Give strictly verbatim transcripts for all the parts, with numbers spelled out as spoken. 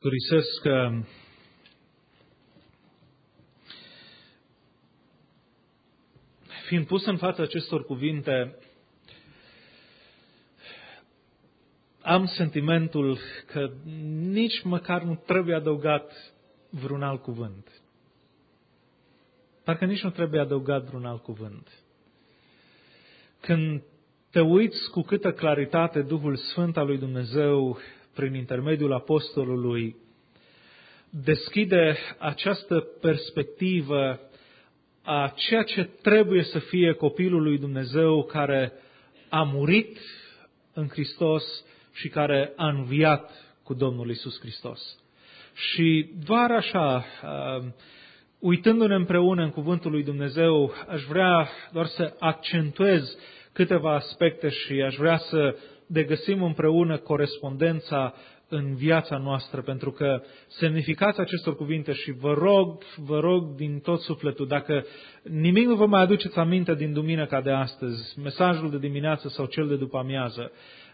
mărturisesc că fiind pus în fața acestor cuvinte, am sentimentul că nici măcar nu trebuie adăugat vreun alt cuvânt. Parcă nici nu trebuie adăugat vreun alt cuvânt. Când te uiți cu câtă claritate Duhul Sfânt al lui Dumnezeu, prin intermediul apostolului, deschide această perspectivă a ceea ce trebuie să fie copilul lui Dumnezeu care a murit în Hristos și care a înviat cu Domnul Iisus Hristos. Și doar așa, uitându-ne împreună în cuvântul lui Dumnezeu, aș vrea doar să accentuez câteva aspecte și aș vrea să degăsim împreună corespondența în viața noastră, pentru că semnificația acestor cuvinte, și vă rog, vă rog din tot sufletul, dacă nimic nu vă mai aduceți aminte din duminica de astăzi, mesajul de dimineață sau cel de după amiază,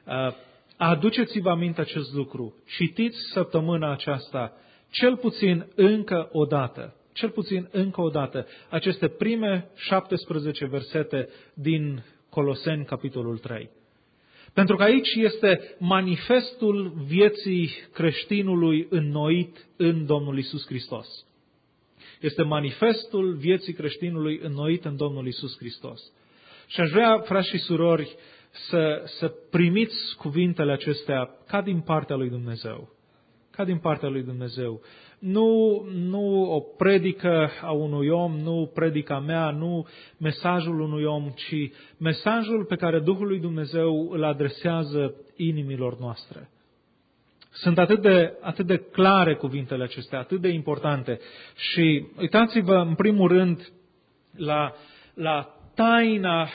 aduceți-vă aminte acest lucru. Citiți săptămâna aceasta, cel puțin încă o dată, cel puțin încă o dată, aceste prime șaptesprezece versete din Coloseni, capitolul trei. Pentru că aici este manifestul vieții creștinului înnoit în Domnul Iisus Hristos. Este manifestul vieții creștinului înnoit în Domnul Iisus Hristos. Și aș vrea, frați și surori, să, să primiți cuvintele acestea ca din partea lui Dumnezeu. Ca din partea lui Dumnezeu. Nu, nu o predică a unui om, nu predica mea, nu mesajul unui om, ci mesajul pe care Duhul lui Dumnezeu îl adresează inimilor noastre. Sunt atât de, atât de clare cuvintele acestea, atât de importante. Și uitați-vă în primul rând la, la taina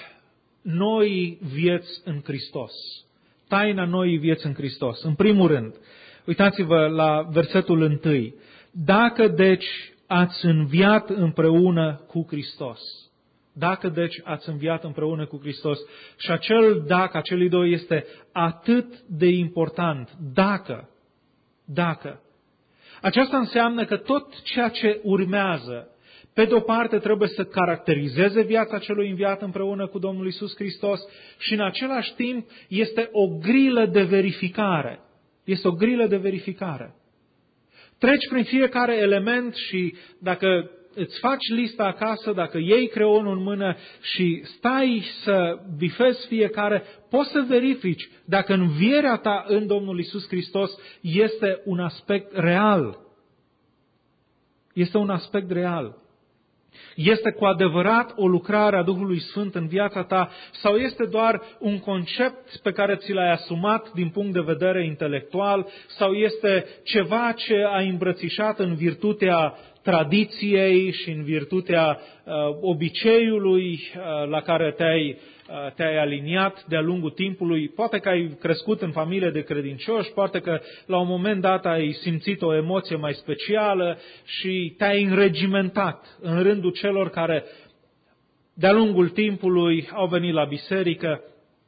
noii vieți în Hristos. Taina noii vieți în Hristos. În primul rând, uitați-vă la versetul întâi. Dacă deci ați înviat împreună cu Hristos. Dacă deci ați înviat împreună cu Hristos. Și acel dacă, acel doi este atât de important. Dacă. Dacă. Aceasta înseamnă că tot ceea ce urmează, pe de o parte trebuie să caracterizeze viața celui înviat împreună cu Domnul Iisus Hristos și în același timp este o grilă de verificare. Este o grilă de verificare. Treci prin fiecare element și dacă îți faci lista acasă, dacă iei creionul în mână și stai să bifezi fiecare, poți să verifici dacă învierea ta în Domnul Iisus Hristos este un aspect real. Este un aspect real. Este cu adevărat o lucrare a Duhului Sfânt în viața ta sau este doar un concept pe care ți l-ai asumat din punct de vedere intelectual sau este ceva ce ai îmbrățișat în virtutea tradiției și în virtutea uh, obiceiului uh, la care te-ai, uh, te-ai aliniat de-a lungul timpului. Poate că ai crescut în familie de credincioși, poate că la un moment dat ai simțit o emoție mai specială și te-ai înregimentat în rândul celor care de-a lungul timpului au venit la biserică.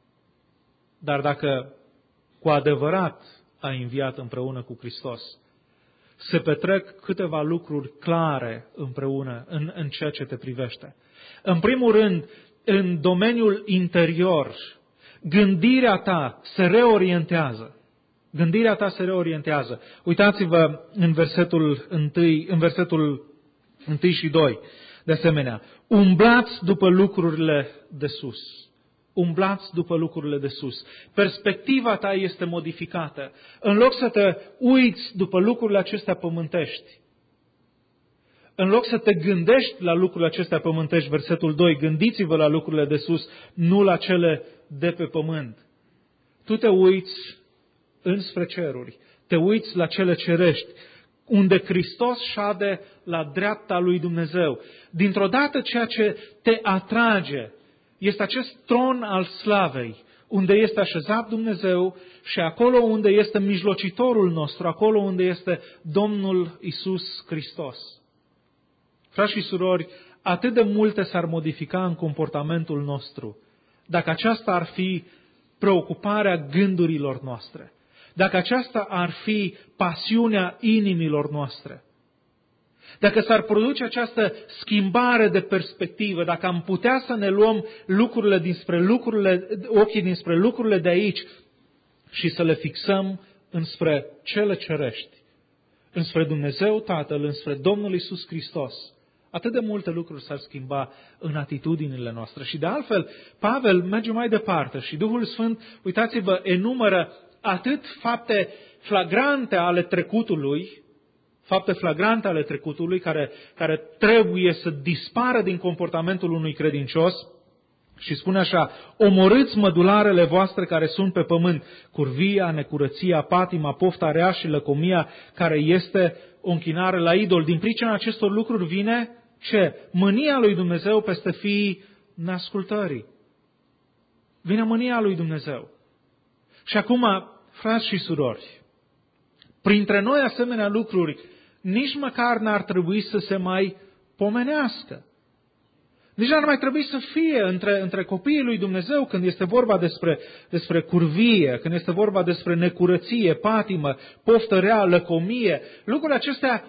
Dar dacă cu adevărat ai înviat împreună cu Hristos, se petrec câteva lucruri clare împreună în, în ceea ce te privește. În primul rând, în domeniul interior, gândirea ta se reorientează. Gândirea ta se reorientează. Uitați-vă în versetul întâi, în versetul întâi și doi. De asemenea, umblați după lucrurile de sus. Umblați după lucrurile de sus. Perspectiva ta este modificată. În loc să te uiți după lucrurile acestea pământești, în loc să te gândești la lucrurile acestea pământești, versetul doi, gândiți-vă la lucrurile de sus, nu la cele de pe pământ. Tu te uiți înspre ceruri, te uiți la cele cerești, unde Hristos șade la dreapta lui Dumnezeu. Dintr-o dată ceea ce te atrage este acest tron al slavei, unde este așezat Dumnezeu și acolo unde este mijlocitorul nostru, acolo unde este Domnul Iisus Hristos. Frați și surori, atât de multe s-ar modifica în comportamentul nostru, dacă aceasta ar fi preocuparea gândurilor noastre. dacă aceasta ar fi pasiunea inimilor noastre, dacă s-ar produce această schimbare de perspectivă, dacă am putea să ne luăm lucrurile dinspre lucrurile, ochii dinspre lucrurile de aici și să le fixăm înspre cele cerești, înspre Dumnezeu Tatăl, înspre Domnul Iisus Hristos, atât de multe lucruri s-ar schimba în atitudinile noastre. Și de altfel, Pavel merge mai departe și Duhul Sfânt, uitați-vă, enumără atât fapte flagrante ale trecutului, fapte flagrante ale trecutului care, care trebuie să dispară din comportamentul unui credincios și spune așa: omorâți mădularele voastre care sunt pe pământ, curvia, necurăția, patima, pofta rea și lăcomia, care este o închinare la idol. Din pricina acestor lucruri vine ce? Mânia lui Dumnezeu peste fiii neascultării. Vine mânia lui Dumnezeu. Și acum, frați și surori, printre noi asemenea lucruri nici măcar n-ar trebui să se mai pomenească. Nici n-ar mai trebui să fie între, între copiii lui Dumnezeu când este vorba despre, despre curvie, când este vorba despre necurăție, patimă, poftă rea, lăcomie. Lucrurile acestea,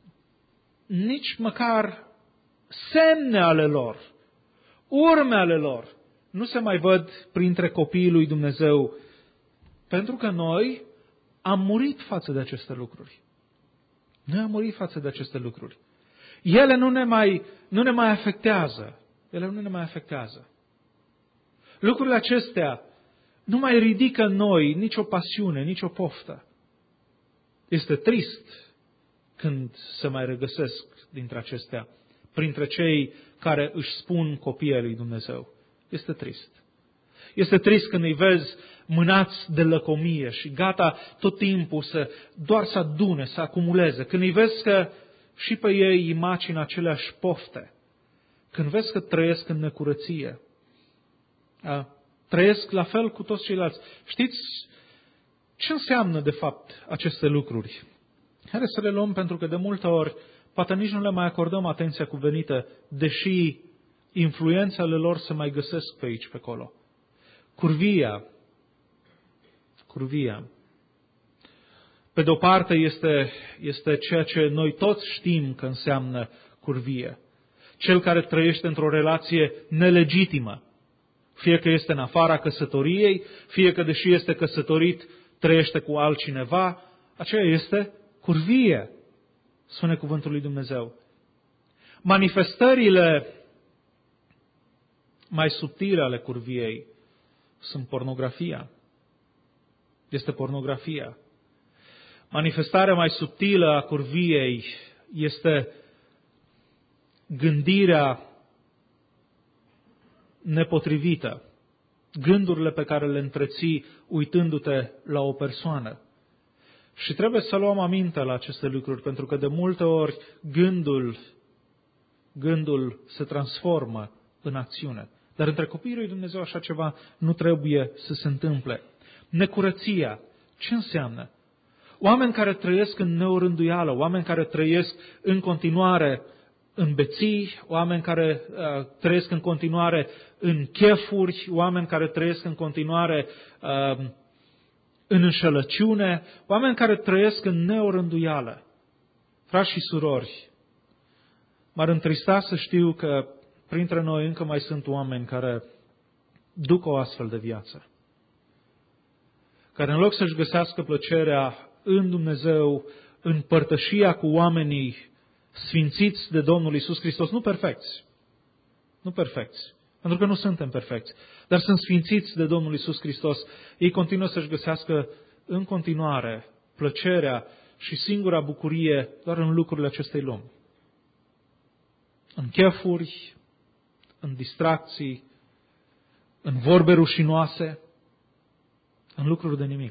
nici măcar semne ale lor, urme ale lor, nu se mai văd printre copiii lui Dumnezeu, pentru că noi am murit față de aceste lucruri. Noi am murit față de aceste lucruri. Ele nu ne mai, nu ne mai afectează. Ele nu ne mai afectează. Lucrurile acestea nu mai ridică în noi nicio pasiune, nicio poftă. Este trist când se mai regăsesc dintre acestea, printre cei care își spun copiii lui Dumnezeu. Este trist. Este trist când îi vezi mânați de lăcomie și gata tot timpul să doar să adune, să acumuleze. Când îi vezi că și pe ei îi macină aceleași pofte. Când vezi că trăiesc în necurăție. A, trăiesc la fel cu toți ceilalți. Știți ce înseamnă de fapt aceste lucruri? Haideți să le luăm, pentru că de multe ori poate nici nu le mai acordăm atenția cuvenită, deși influențele lor se mai găsesc pe aici, pe acolo. Curvia. Curvia. Pe de o parte este, este ceea ce noi toți știm că înseamnă curvie. Cel care trăiește într-o relație nelegitimă. Fie că este în afara căsătoriei, fie că deși este căsătorit, trăiește cu altcineva, aceea este curvie, spune cuvântul lui Dumnezeu. Manifestările mai subtile ale curviei sunt pornografia. Este pornografia. Manifestarea mai subtilă a curviei este gândirea nepotrivită, gândurile pe care le întreții uitându-te la o persoană. Și trebuie să luăm aminte la aceste lucruri, pentru că de multe ori gândul, gândul se transformă în acțiune. Dar între copiii lui Dumnezeu așa ceva nu trebuie să se întâmple. Necurăția, ce înseamnă? Oameni care trăiesc în neorânduială, oameni care trăiesc în continuare în beții, oameni care uh, trăiesc în continuare în chefuri, oameni care trăiesc în continuare uh, în înșelăciune, oameni care trăiesc în neorânduială. Frați și surori, m-ar întrista să știu că printre noi încă mai sunt oameni care duc o astfel de viață, care în loc să-și găsească plăcerea în Dumnezeu, în părtășia cu oamenii sfințiți de Domnul Iisus Hristos, nu perfecți, nu perfecți, pentru că nu suntem perfecți, dar sunt sfințiți de Domnul Iisus Hristos, ei continuă să-și găsească în continuare plăcerea și singura bucurie doar în lucrurile acestei lumi. În chefuri, în distracții, în vorbe rușinoase, în lucruri de nimic.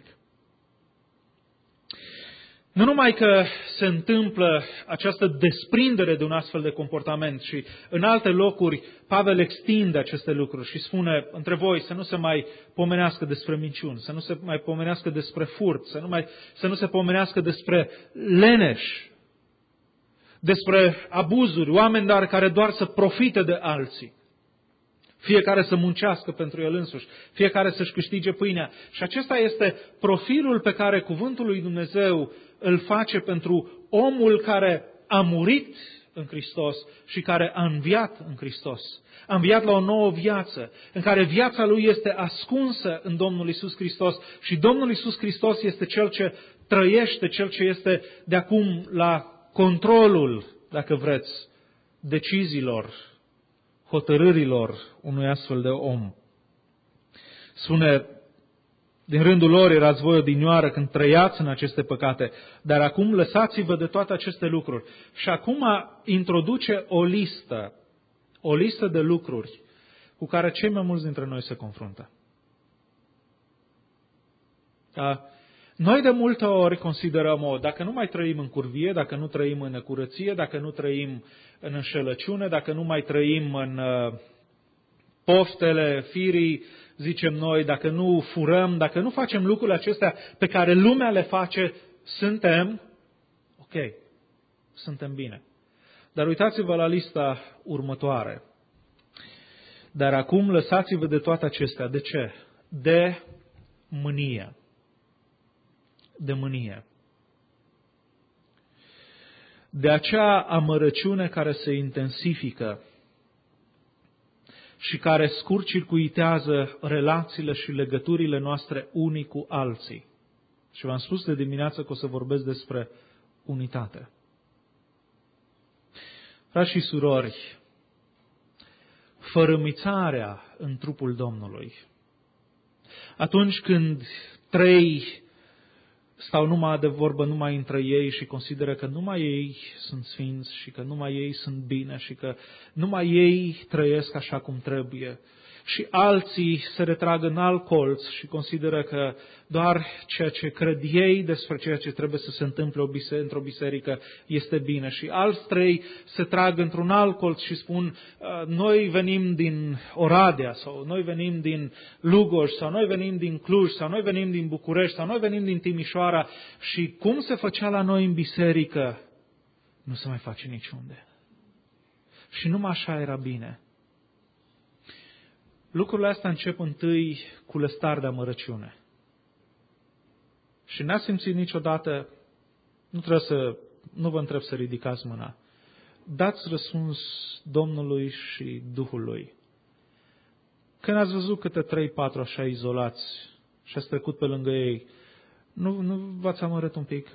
Nu numai că se întâmplă această desprindere de un astfel de comportament și în alte locuri Pavel extinde aceste lucruri și spune între voi să nu se mai pomenească despre minciuni, să nu se mai pomenească despre furt, să nu, mai, să nu se pomenească despre leneși, despre abuzuri, oameni dar care doar să profite de alții. fiecare să muncească pentru el însuși, fiecare să-și câștige pâinea. Și acesta este profilul pe care cuvântul lui Dumnezeu îl face pentru omul care a murit în Hristos și care a înviat în Hristos. A înviat la o nouă viață, în care viața lui este ascunsă în Domnul Iisus Hristos și Domnul Iisus Hristos este Cel ce trăiește, Cel ce este de acum la controlul, dacă vreți, deciziilor, hotărârilor unui astfel de om. Spune, din rândul lor erați voi odinioară când trăiați în aceste păcate, dar acum lăsați-vă de toate aceste lucruri. Și acum introduce o listă, o listă de lucruri cu care cei mai mulți dintre noi se confruntă. Da? Noi de multe ori considerăm, o, dacă nu mai trăim în curvie, dacă nu trăim în necurăție, dacă nu trăim în înșelăciune, dacă nu mai trăim în uh, poftele firii, zicem noi, dacă nu furăm, dacă nu facem lucrurile acestea pe care lumea le face, suntem, ok, suntem bine. Dar uitați-vă la lista următoare. Dar acum lăsați-vă de toate acestea. De ce? De mânie. De mânie. De acea amărăciune care se intensifică și care scurt-circuitează relațiile și legăturile noastre unii cu alții. Și v-am spus de dimineață că o să vorbesc despre unitate. Frați și surori, fărâmițarea în trupul Domnului. Atunci când trei stau numai de vorbă numai între ei și consideră că numai ei sunt sfinți și că numai ei sunt bine și că numai ei trăiesc așa cum trebuie. Și alții se retrag în alt colț și consideră că doar ceea ce cred ei despre ceea ce trebuie să se întâmple într-o biserică este bine. Și alți trei se trag într-un alt colț și spun, noi venim din Oradea sau noi venim din Lugoj sau noi venim din Cluj sau noi venim din București sau noi venim din Timișoara și cum se făcea la noi în biserică, nu se mai face niciunde. Și numai așa era bine. Lucrurile astea încep întâi cu lăstari de amărăciune. Și n-ați simțit niciodată, nu trebuie să, nu vă întreb să ridicați mâna, dați răspuns Domnului și Duhului. Când ați văzut câte trei, patru așa izolați și ați trecut pe lângă ei, nu, nu v-ați amărât un pic?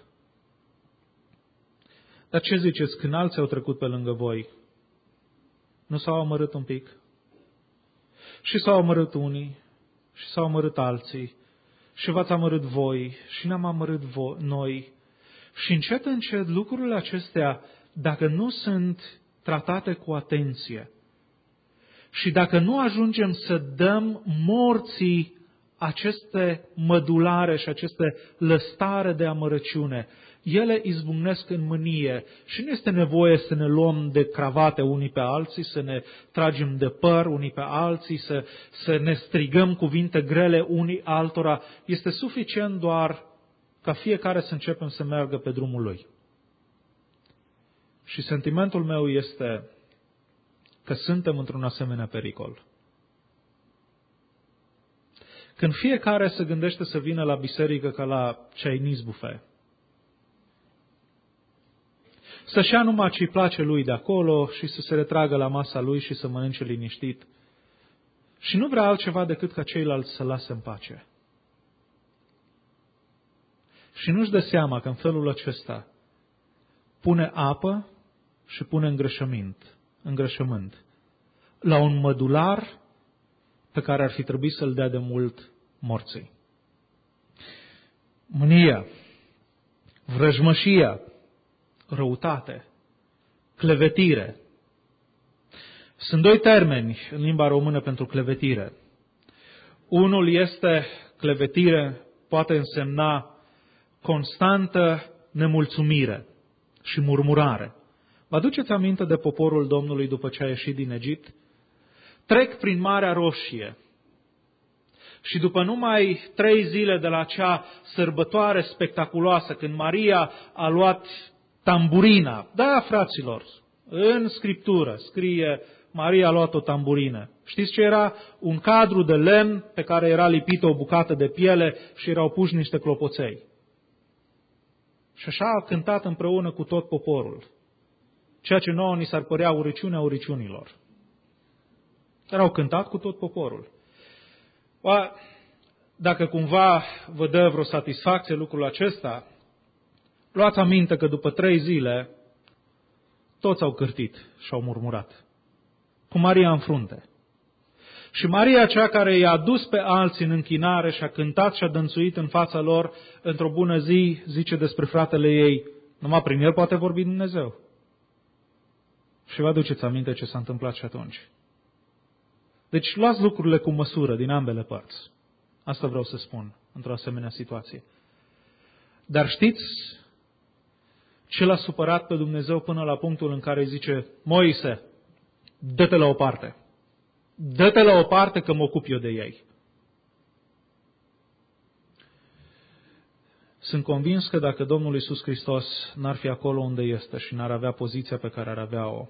Dar ce ziceți, când alții au trecut pe lângă voi, nu s-au amărât un pic? Și s-au amărât unii, și s-au amărât alții, și v-ați amărât voi, și ne-am amărât vo- noi. Și încet, încet, lucrurile acestea, dacă nu sunt tratate cu atenție, și dacă nu ajungem să dăm morții aceste mădulare și aceste lăstare de amărăciune, ele izbucnesc în mânie și nu este nevoie să ne luăm de cravate unii pe alții, să ne tragem de păr unii pe alții, să, să ne strigăm cuvinte grele unii altora. Este suficient doar ca fiecare să începem să meargă pe drumul lui. Și sentimentul meu este că suntem într-un asemenea pericol. Când fiecare se gândește să vină la biserică ca la Chinese buffet, să-și ia numai ce-i place lui de acolo și să se retragă la masa lui și să mănânce liniștit. Și nu vrea altceva decât ca ceilalți să lase în pace. Și nu-și dă seama că în felul acesta pune apă și pune îngrășământ, îngrășământ la un mădular pe care ar fi trebuit să-l dea de mult morții. Mânia, vrăjmășia, răutate, clevetire. Sunt doi termeni în limba română pentru clevetire. Unul este clevetire, poate însemna constantă nemulțumire și murmurare. Vă aduceți aminte de poporul Domnului după ce a ieșit din Egipt? Trec prin Marea Roșie și după numai trei zile de la acea sărbătoare spectaculoasă, când Maria a luat tamburina, da, fraților, în Scriptură scrie Maria a luat o tamburină Știți ce era? Un cadru de lemn pe care era lipită o bucată de piele și erau puși niște clopoței. Și așa a cântat împreună cu tot poporul. Ceea ce nouă ni s-ar părea urăciunea urăciunilor. Dar au cântat cu tot poporul. Oa, dacă cumva vă dă vreo satisfacție lucrul acesta, luați aminte că după trei zile toți au cârtit și au murmurat. Cu Maria în frunte. Și Maria, cea care i-a dus pe alții în închinare și a cântat și a dănțuit în fața lor, într-o bună zi, zice despre fratele ei, numai prin el poate vorbi Dumnezeu. Și vă aduceți aminte ce s-a întâmplat și atunci. Deci luați lucrurile cu măsură din ambele părți. Asta vreau să spun într-o asemenea situație. Dar știți ce l-a supărat pe Dumnezeu până la punctul în care îi zice, Moise, dă-te la o parte. Dă-te la o parte că mă ocup eu de ei. Sunt convins că dacă Domnul Iisus Hristos n-ar fi acolo unde este și n-ar avea poziția pe care ar avea-o,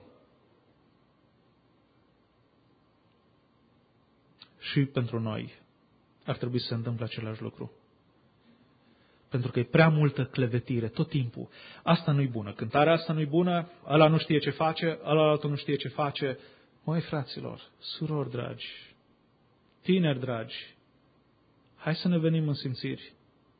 și pentru noi ar trebui să se întâmple același lucru. Pentru că e prea multă clevetire tot timpul. Asta nu-i bună. Cântarea asta nu-i bună, ăla nu știe ce face, ăla altul nu știe ce face. Măi, fraților, surori dragi, tineri dragi, hai să ne venim în simțiri.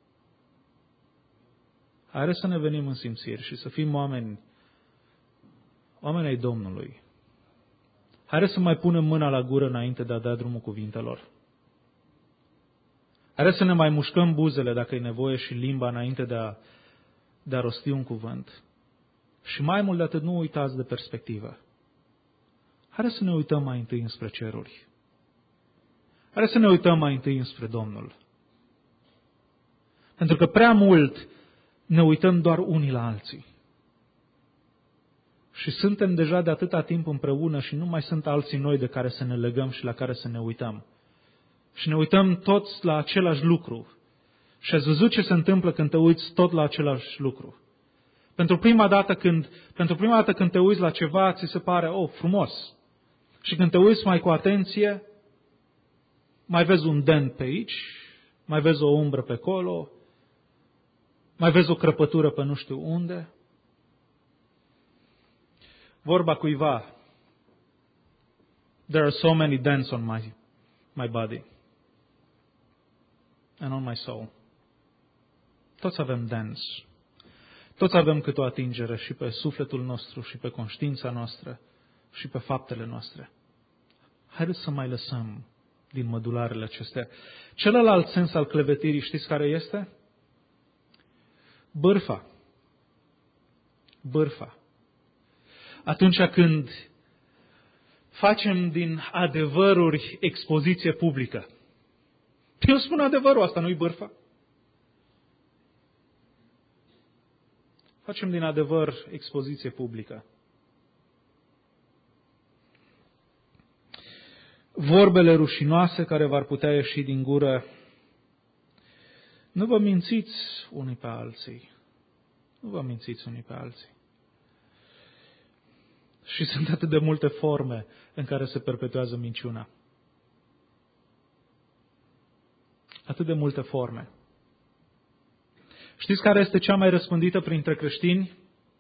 Hai să ne venim în simțiri și să fim oameni, oameni ai Domnului. Hai să mai punem mâna la gură înainte de a da drumul cuvintelor. Hai să ne mai mușcăm buzele dacă e nevoie și limba înainte de a, de a rosti un cuvânt. Și mai mult de atât, nu uitați de perspectivă. Hai să ne uităm mai întâi înspre ceruri. Hai să ne uităm mai întâi înspre Domnul. Pentru că prea mult ne uităm doar unii la alții. Și suntem deja de atâta timp împreună și nu mai sunt alții noi de care să ne legăm și la care să ne uităm. Și ne uităm toți la același lucru. Și ați văzut ce se întâmplă când te uiți tot la același lucru. Pentru prima dată când, pentru prima dată când te uiți la ceva, ți se pare, oh, frumos. Și când te uiți mai cu atenție, mai vezi un dent pe aici, mai vezi o umbră pe acolo, mai vezi o crăpătură pe nu știu unde. Vorba cuiva, there are so many dents on my, my body and on my soul. Toți avem dents. Toți avem câte o atingere și pe sufletul nostru, și pe conștiința noastră, și pe faptele noastre. Haideți să mai lăsăm din mădularele acestea. Celălalt sens al clevetirii, știți care este? Bârfa. Bârfa. Atunci când facem din adevăruri expoziție publică. Eu spun adevărul, asta nu-i bârfa. Facem din adevăr expoziție publică. Vorbele rușinoase care v-ar putea ieși din gură. Nu vă mințiți unii pe alții. Nu vă mințiți unii pe alții. Și sunt atât de multe forme în care se perpetuează minciuna. Atât de multe forme. Știți care este cea mai răspândită printre creștini?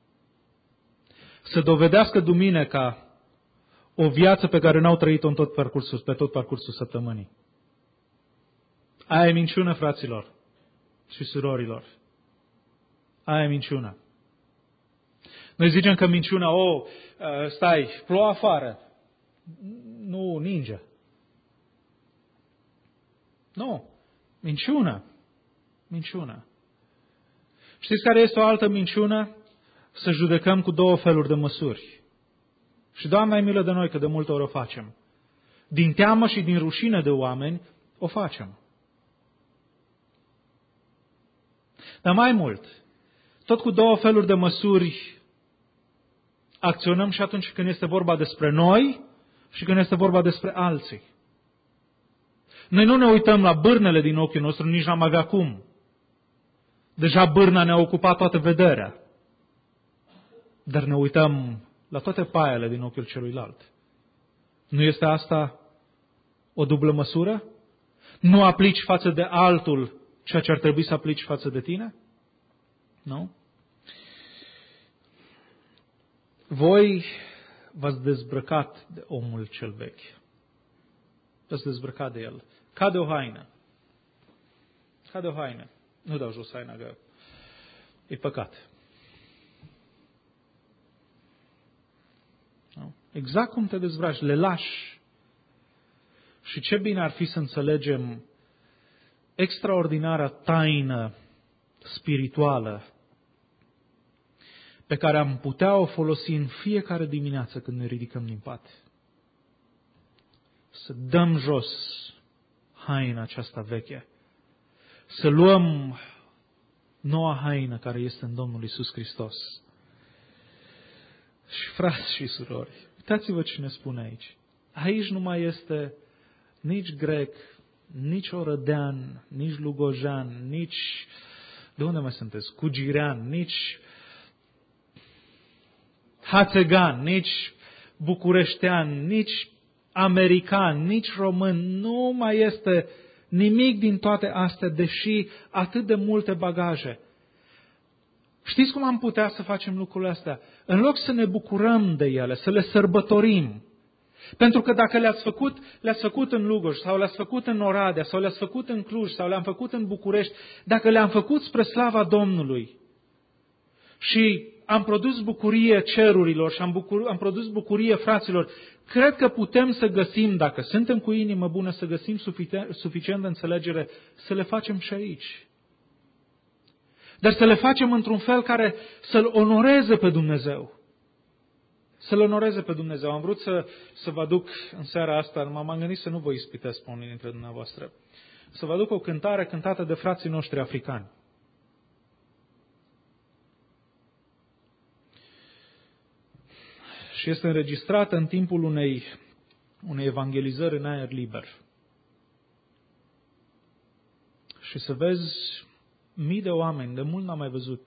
Să dovedească duminica o viață pe care n-au trăit-o în tot parcursul, pe tot parcursul săptămânii. Aia e minciună, fraților și surorilor. Aia e minciună. Noi zicem că minciuna, o, stai, plouă afară. Nu, ninge. Nu, minciună. Minciună. Știți care este o altă minciună? Să judecăm cu două feluri de măsuri. Și Doamne ai milă de noi că de multe ori o facem. Din teamă și din rușine de oameni o facem. Dar mai mult, tot cu două feluri de măsuri acționăm și atunci când este vorba despre noi și când este vorba despre alții. Noi nu ne uităm la bârnele din ochiul nostru, nici n-am avea cum. Deja bârna ne-a ocupat toată vederea. Dar ne uităm la toate paiele din ochiul celuilalt. Nu este asta O dublă măsură? Nu aplici față de altul ceea ce ar trebui să aplici față de tine? Nu? Voi v-ați dezbrăcat de omul cel vechi. V-ați dezbrăcat de el. Ca de o haină. Ca de o haină. Nu dau jos haina, că e păcat. Nu? Exact cum te dezbraci, le lași. Și ce bine ar fi să înțelegem extraordinara taină spirituală pe care am putea o folosi în fiecare dimineață când ne ridicăm din pat. Să dăm jos haina aceasta veche. Să luăm noua haină care este în Domnul Iisus Hristos. Și frați și surori, uitați-vă ce ne spune aici. Aici nu mai este nici grec, nici orădean, nici lugojan, nici, de unde mai sunteți, cugirean, nici hațegan, nici bucureștean, nici american, nici român. Nu mai este nimic din toate astea, deși atât de multe bagaje. Știți cum am putea să facem lucrurile astea? În loc să ne bucurăm de ele, să le sărbătorim. Pentru că dacă le-ați făcut, le-ați făcut în Lugoj, sau le-ați făcut în Oradea, sau le-ați făcut în Cluj, sau le-am făcut în București, dacă le-am făcut spre slava Domnului și am produs bucurie cerurilor și am, bucur, am produs bucurie fraților, cred că putem să găsim, dacă suntem cu inimă bună, să găsim suficient de înțelegere, să le facem și aici. Dar să le facem într-un fel care să-L onoreze pe Dumnezeu. Să-L onoreze pe Dumnezeu. Am vrut să, să vă aduc în seara asta, m-am gândit să nu vă ispitesc pe unii dintre dumneavoastră, să vă aduc o cântare cântată de frații noștri africani. Și este înregistrată în timpul unei, unei evangelizări în aer liber. Și să vezi mii de oameni, de mult n-am mai văzut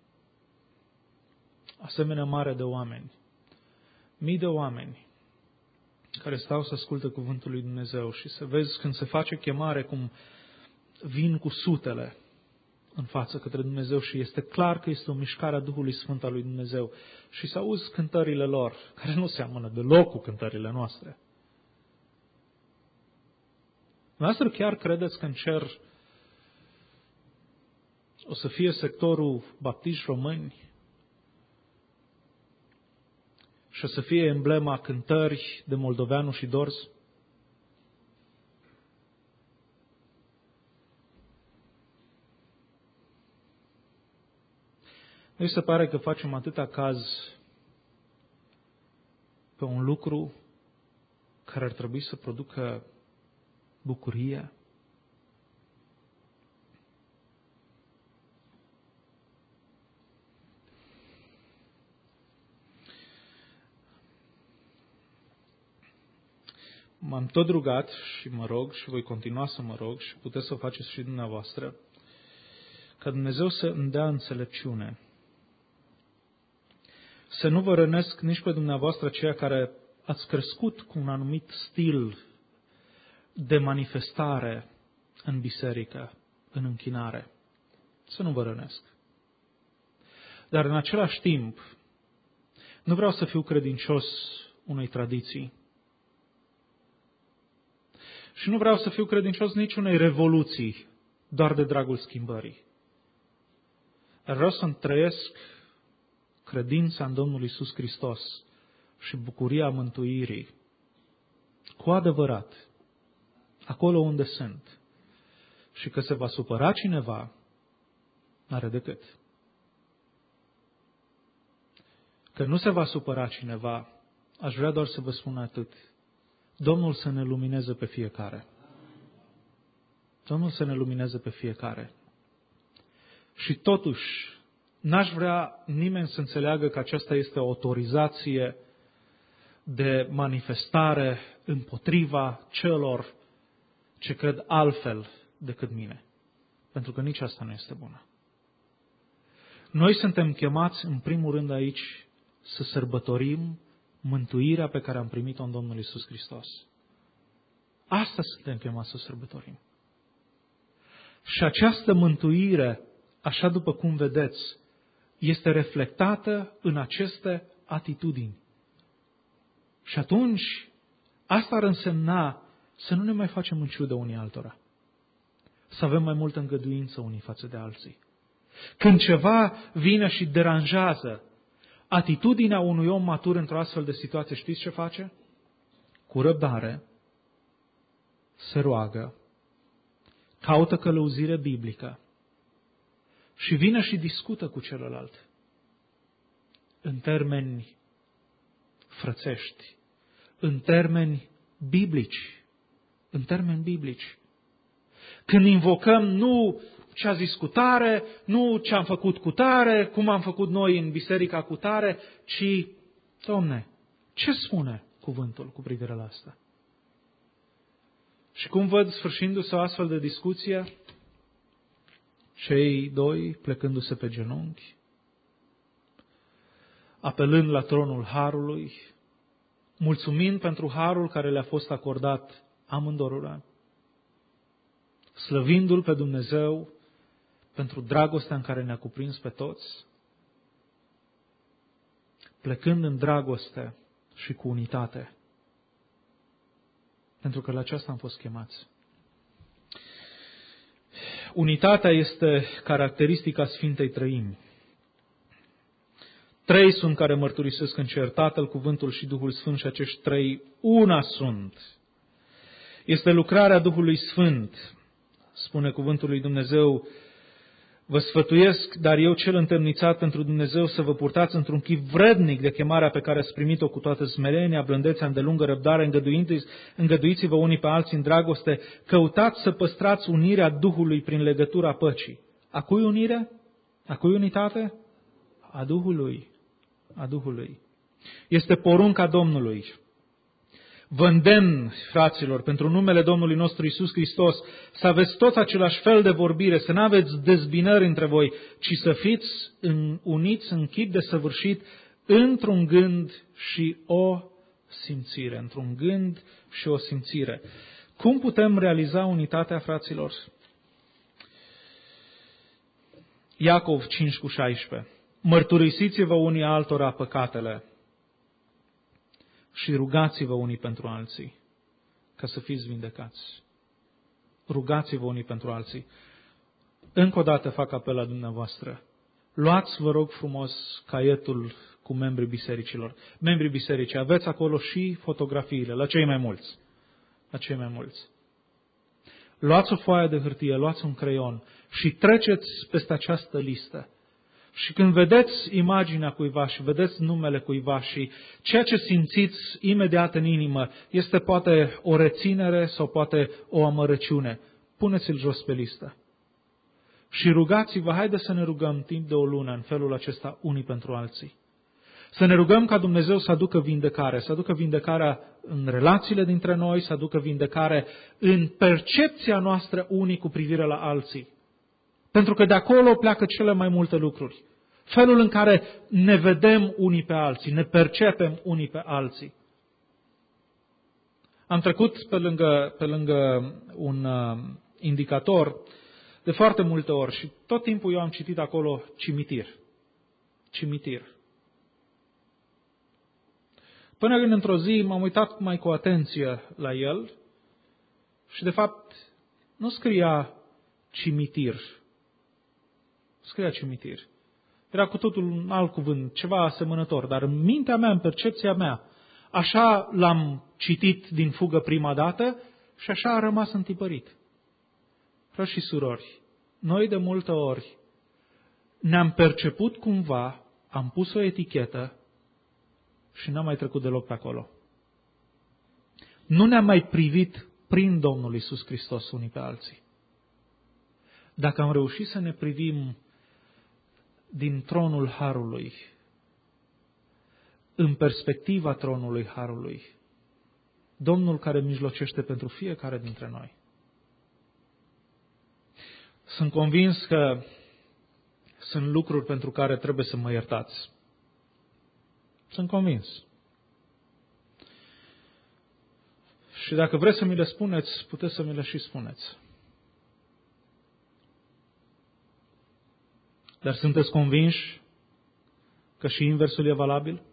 asemenea mare de oameni, mii de oameni care stau să asculte cuvântul lui Dumnezeu și să vezi când se face chemare cum vin cu sutele în față către Dumnezeu și este clar că este o mișcare a Duhului Sfânt al lui Dumnezeu și să auzi cântările lor, care nu seamănă deloc cu cântările noastre. Noastră chiar credeți că în cer o să fie sectorul baptiști români și o să fie emblema cântări de moldoveanu și dorz? Nu se pare că facem atâta caz pe un lucru care ar trebui să producă bucurie? M-am tot rugat și mă rog și voi continua să mă rog și puteți să o faceți și dumneavoastră, ca Dumnezeu să îmi dea înțelepciune. Să nu vă rănesc nici pe dumneavoastră aceia care ați crescut cu un anumit stil de manifestare în biserică, în închinare. Să nu vă rănesc. Dar în același timp, nu vreau să fiu credincios unei tradiții. Și nu vreau să fiu credincios niciunei revoluții, doar de dragul schimbării. Dar vreau să-mi trăiesc credința în Domnul Iisus Hristos și bucuria mântuirii cu adevărat, acolo unde sunt. Și că se va supăra cineva, n-are decât. Că nu se va supăra cineva, aș vrea doar să vă spun atât. Domnul să ne lumineze pe fiecare. Domnul să ne lumineze pe fiecare. Și totuși, n-aș vrea nimeni să înțeleagă că aceasta este o autorizație de manifestare împotriva celor ce cred altfel decât mine. Pentru că nici asta nu este bună. Noi suntem chemați în primul rând aici să sărbătorim mântuirea pe care am primit-o în Domnul Iisus Hristos. Asta suntem chemați să sărbătorim. Și această mântuire, așa după cum vedeți, este reflectată în aceste atitudini. Și atunci, asta ar însemna să nu ne mai facem în ciudă unii altora. Să avem mai multă îngăduință unii față de alții. Când ceva vine și deranjează atitudinea unui om matur într-o astfel de situație, știți ce face? Cu răbdare, se roagă, caută călăuzire biblică și vine și discută cu celălalt în termeni frățești, în termeni biblici, în termeni biblici. Când invocăm nu ce a zis cu tare, nu ce am făcut cu tare, cum am făcut noi în biserica cu tare, ci, Doamne, ce spune cuvântul cu privire la asta? Și cum văd sfârșindu-se o astfel de discuție? Cei doi plecându-se pe genunchi, apelând la tronul harului, mulțumind pentru harul care le-a fost acordat amândorura, slăvindu-L pe Dumnezeu pentru dragostea în care ne-a cuprins pe toți, plecând în dragoste și cu unitate, pentru că la aceasta am fost chemați. Unitatea este caracteristica Sfintei Trăimi. Trei sunt care mărturisesc în cer, Tatăl, Cuvântul și Duhul Sfânt, și acești trei una sunt. Este lucrarea Duhului Sfânt, spune cuvântul lui Dumnezeu. Vă sfătuiesc, dar eu cel întemnițat pentru Dumnezeu, să vă purtați într-un chip vrednic de chemarea pe care ați primit-o cu toată smerenia, blândețea, îndelungă răbdare, îngăduiți-vă unii pe alții în dragoste, căutați să păstrați unirea Duhului prin legătura păcii. A cui unire? A cui unitate? A Duhului. A Duhului. Este porunca Domnului. Vă îndemn, fraților, pentru numele Domnului nostru Iisus Hristos, să aveți tot același fel de vorbire, să nu aveți dezbinări între voi, ci să fiți în, uniți în chip desăvârșit într-un gând și o simțire. Într-un gând și o simțire. Cum putem realiza unitatea, fraților? Iacov cinci cu șaisprezece. Mărturisiți-vă unii altora păcatele și rugați-vă unii pentru alții, ca să fiți vindecați. Rugați-vă unii pentru alții. Încă o dată fac apel la dumneavoastră. Luați, vă rog frumos, caietul cu membrii bisericilor. Membrii bisericii, aveți acolo și fotografiile, la cei mai mulți. La cei mai mulți. Luați o foaie de hârtie, luați un creion și treceți peste această listă. Și când vedeți imaginea cuiva și vedeți numele cuiva și ceea ce simțiți imediat în inimă este poate o reținere sau poate o amărăciune, puneți-l jos pe listă. Și rugați-vă, haide să ne rugăm timp de o lună în felul acesta unii pentru alții. Să ne rugăm ca Dumnezeu să aducă vindecare, să aducă vindecarea în relațiile dintre noi, să aducă vindecare în percepția noastră unii cu privire la alții. Pentru că de acolo pleacă cele mai multe lucruri. Felul în care ne vedem unii pe alții, ne percepem unii pe alții. Am trecut pe lângă, pe lângă un uh, indicator de foarte multe ori și tot timpul eu am citit acolo cimitir. Cimitir. Până când într-o zi m-am uitat mai cu atenție la el și de fapt nu scria cimitir. Scria cimitir. Era cu totul un alt cuvânt, ceva asemănător, dar în mintea mea, în percepția mea, așa l-am citit din fugă prima dată și așa a rămas întipărit. Frați și surori, noi de multe ori ne-am perceput cumva, am pus o etichetă și n-am mai trecut deloc pe acolo. Nu ne-am mai privit prin Domnul Iisus Hristos unii pe alții. Dacă am reușit să ne privim din tronul Harului, în perspectiva tronului Harului, Domnul care mijlocește pentru fiecare dintre noi. Sunt convins că sunt lucruri pentru care trebuie să mă iertați. Sunt convins. Și dacă vreți să mi le spuneți, puteți să mi le și spuneți. Dar sunteți convinși că și inversul e valabil?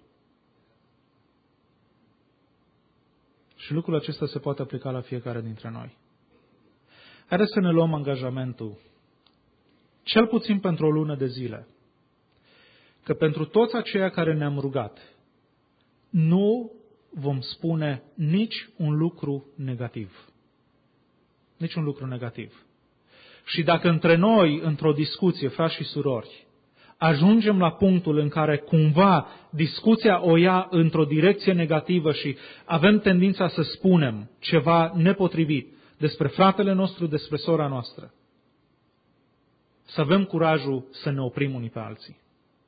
Și lucrul acesta se poate aplica la fiecare dintre noi. Haideți să ne luăm angajamentul, cel puțin pentru o lună de zile, că pentru toți aceia care ne-am rugat, nu vom spune nici un lucru negativ. Nici un lucru negativ. Și dacă între noi, într-o discuție, frați și surori, ajungem la punctul în care cumva discuția o ia într-o direcție negativă și avem tendința să spunem ceva nepotrivit despre fratele nostru, despre sora noastră, să avem curajul să ne oprim unii pe alții.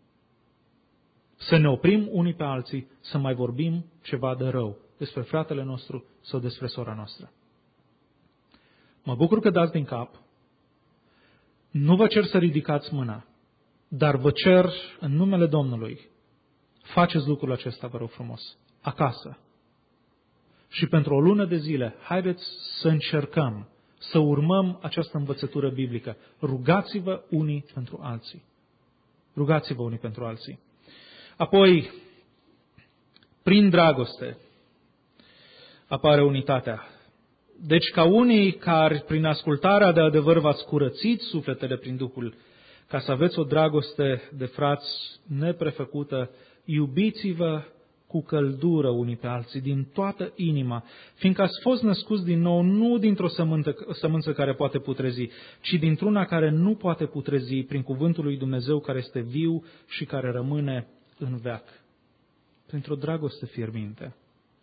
Să ne oprim unii pe alții, să mai vorbim ceva de rău despre fratele nostru sau despre sora noastră. Mă bucur că dați din cap. Nu vă cer să ridicați mâna, dar vă cer în numele Domnului, faceți lucrul acesta, vă rog frumos, acasă. Și pentru o lună de zile, haideți să încercăm să urmăm această învățătură biblică. Rugați-vă unii pentru alții. Rugați-vă unii pentru alții. Apoi, prin dragoste, apare unitatea. Deci ca unii care prin ascultarea de adevăr v-ați curățit sufletele prin Duhul, ca să aveți o dragoste de frați neprefăcută, iubiți-vă cu căldură unii pe alții, din toată inima, fiindcă ați fost născuți din nou nu dintr-o sămânță, sămânță care poate putrezi, ci dintr-una care nu poate putrezi, prin cuvântul lui Dumnezeu care este viu și care rămâne în veac, printr-o dragoste fierbinte.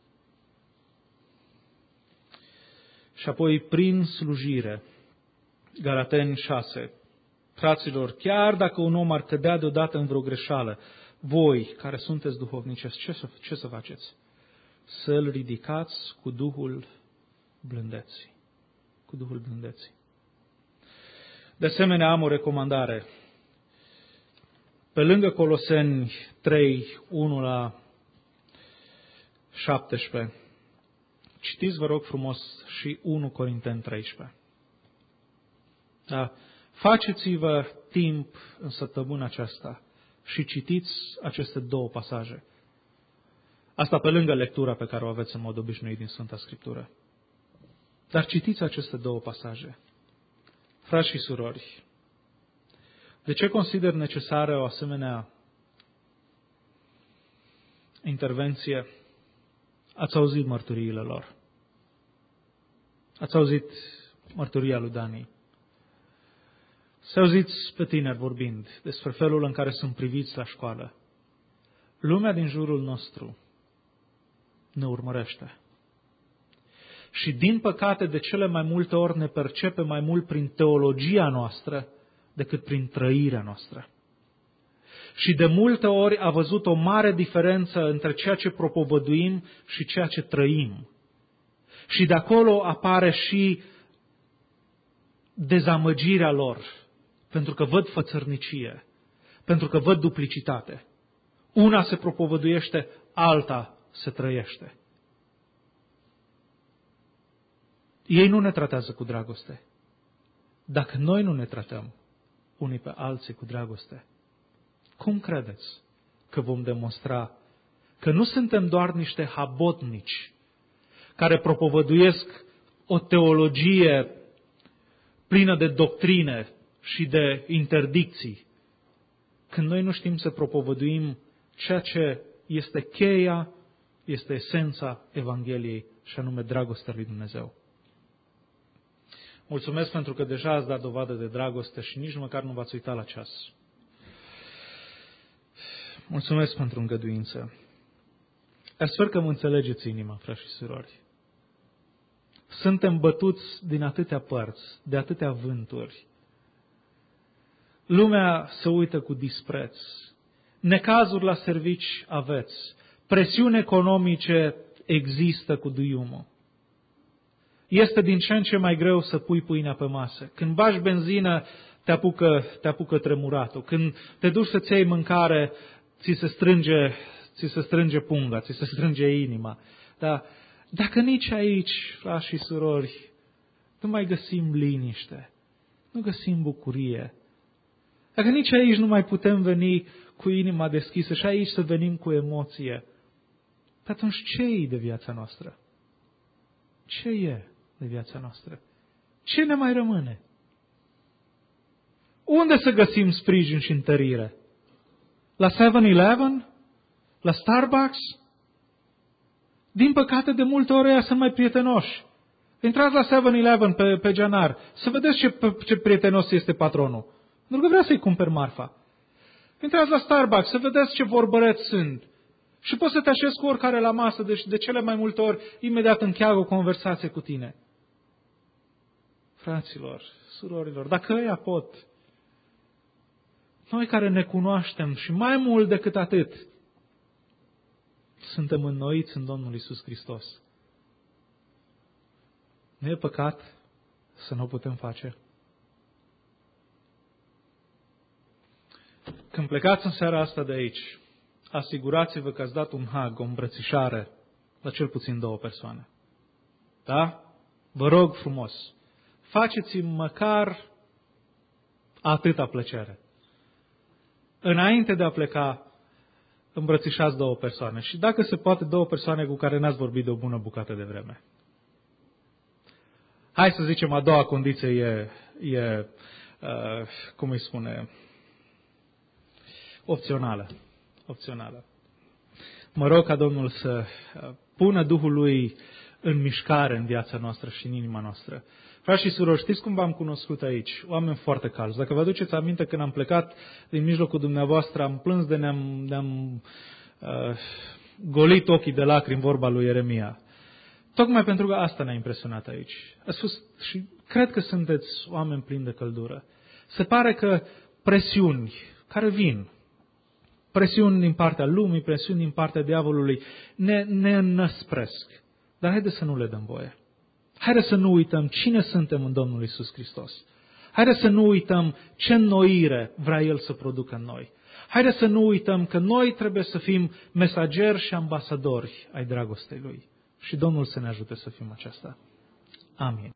Și apoi prin slujire, Galateni șase, fraților, chiar dacă un om ar cădea deodată în vreo greșeală, voi, care sunteți duhovnicesc, ce să, ce să faceți? Să-l ridicați cu Duhul blândeții. Cu Duhul blândeții. De asemenea, am o recomandare. Pe lângă Coloseni trei, unu la șaptesprezece, citiți, vă rog frumos, și unu Corinteni treisprezece. Da? Faceți-vă timp în săptămâna aceasta și citiți aceste două pasaje. Asta pe lângă lectura pe care o aveți în mod obișnuit din Sfânta Scriptură. Dar citiți aceste două pasaje. Frați și surori, de ce consider necesară o asemenea intervenție? Ați auzit mărturiile lor. Ați auzit mărturia lui Dani. Să auziți pe tineri vorbind despre felul în care sunt priviți la școală. Lumea din jurul nostru ne urmărește. Și din păcate, de cele mai multe ori ne percepe mai mult prin teologia noastră decât prin trăirea noastră. Și de multe ori a văzut o mare diferență între ceea ce propovăduim și ceea ce trăim. Și de acolo apare și dezamăgirea lor, pentru că văd fățărnicie, pentru că văd duplicitate. Una se propovăduiește, alta se trăiește. Ei nu ne tratează cu dragoste. Dacă noi nu ne tratăm unii pe alții cu dragoste, cum credeți că vom demonstra că nu suntem doar niște habotnici care propovăduiesc o teologie plină de doctrine și de interdicții, când noi nu știm să propovăduim ceea ce este cheia, este esența Evangheliei, și anume dragostea lui Dumnezeu. Mulțumesc pentru că deja ați dat dovadă de dragoste și nici măcar nu v-ați uitat la ceas. Mulțumesc pentru îngăduință. Dar sper că mă înțelegeți inima, frați și surori. Suntem bătuți din atâtea părți, de atâtea vânturi. Lumea se uită cu dispreț. Necazuri la servici aveți. Presiuni economice există cu duiumul. Este din ce în ce mai greu să pui pâinea pe masă. Când bagi benzină, te apucă, te apucă tremuratul. Când te duci să-ți iei mâncare, ți se strânge, ți se strânge punga, ți se strânge inima. Da? Dacă nici aici, frați și surori, nu mai găsim liniște, nu găsim bucurie, dacă nici aici nu mai putem veni cu inima deschisă și aici să venim cu emoție, atunci ce e de viața noastră? Ce e de viața noastră? Ce ne mai rămâne? Unde să găsim sprijin și întărire? La seven eleven? La Starbucks? Din păcate, de multe ori ăia sunt mai prietenoși. Intrați la seven eleven pe, pe geanar, să vedeți ce, ce prietenos este patronul. Nu că vrea să-i cumperi marfa. Intrați la Starbucks, să vedeți ce vorbăreți sunt. Și poți să te așezi cu oricare la masă, deci de cele mai multe ori imediat încheagă o conversație cu tine. Fraților, surorilor, dacă ăia pot, noi care ne cunoaștem și mai mult decât atât, suntem înnoiți în Domnul Iisus Hristos. Nu e păcat să nu o putem face? Când plecați în seara asta de aici, asigurați-vă că ați dat un hug, o îmbrățișare la cel puțin două persoane. Da? Vă rog frumos, faceți-mi măcar atâta plăcere. Înainte de a pleca, îmbrățișați două persoane. Și dacă se poate, două persoane cu care n-ați vorbit de o bună bucată de vreme. Hai să zicem, a doua condiție e, e uh, cum îi spune, opțională. Opțională. Mă rog ca Domnul să pună Duhul Lui în mișcare în viața noastră și în inima noastră. Frați și surori, știți cum v-am cunoscut aici? Oameni foarte calzi. Dacă vă aduceți aminte, când am plecat din mijlocul dumneavoastră, am plâns de ne-am, ne-am uh, golit ochii de lacrimi, vorba lui Ieremia. Tocmai pentru că asta ne-a impresionat aici. A spus, și cred că sunteți oameni plini de căldură. Se pare că presiuni care vin, presiuni din partea lumii, presiuni din partea diavolului, ne, ne înnăspresc. Dar haideți să nu le dăm voie. Haideți să nu uităm cine suntem în Domnul Iisus Hristos. Haideți să nu uităm ce înnoire vrea El să producă în noi. Haideți să nu uităm că noi trebuie să fim mesageri și ambasadori ai dragostei Lui. Și Domnul să ne ajute să fim aceasta. Amin.